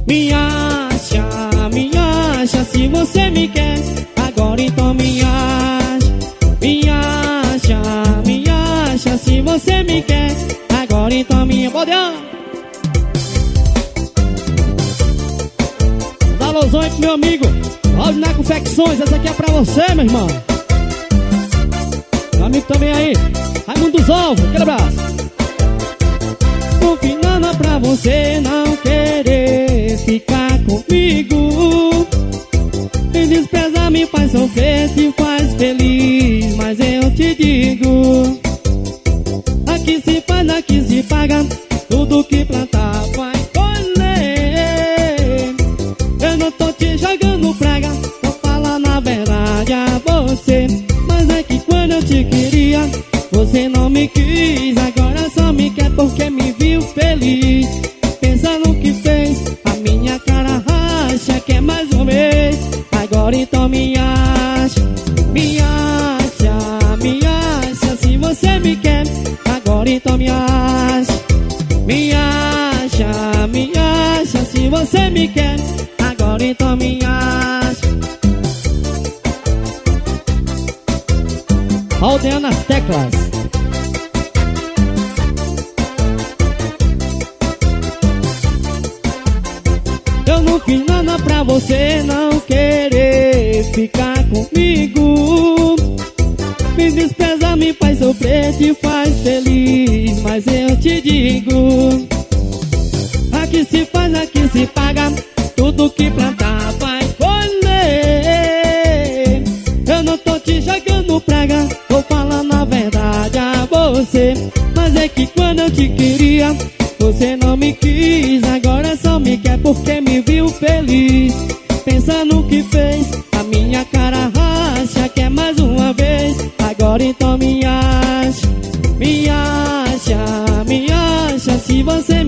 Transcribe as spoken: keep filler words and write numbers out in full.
Me acha, me acha, se você me quer, agora então me acha. Me acha, me acha, se você me quer, agora então me acha. Dá alusão aí pro meu amigo Olha na Confecções, essa aqui é pra você, meu irmão. Meu amigo também aí, Raimundo dos Ovos, aquele abraço. Confinando pra você não querer ficar comigo. Me despreza, me faz sofrer, te faz feliz, mas eu te digo: aqui se faz, aqui se paga, tudo que plantar vai colher. Eu não tô te jogando praga, tô falando a verdade a você. Mas é que quando eu te queria, você não me quis, agora só me quer porque me viu feliz. Pensa no que fez, a minha cara racha, quer mais uma vez. Agora então me acha, me acha, me acha, se você me quer. Agora então me acha, me acha, me acha, se você me quer. Agora então me acha. Rodeando as teclas. Eu não fiz nada pra você não querer ficar comigo. Me despreza, me faz sofrer, te faz feliz, mas eu te digo: aqui se faz, aqui se paga, tudo que plantar vai colher. Eu não tô te jogando praga, tô falando a verdade a você. Mas é que quando eu te queria, você não me quis, agora só me quer porque me viu feliz. Pensa no que fez, a minha cara racha, quer mais uma vez. Agora então me acha, me acha, me acha, se você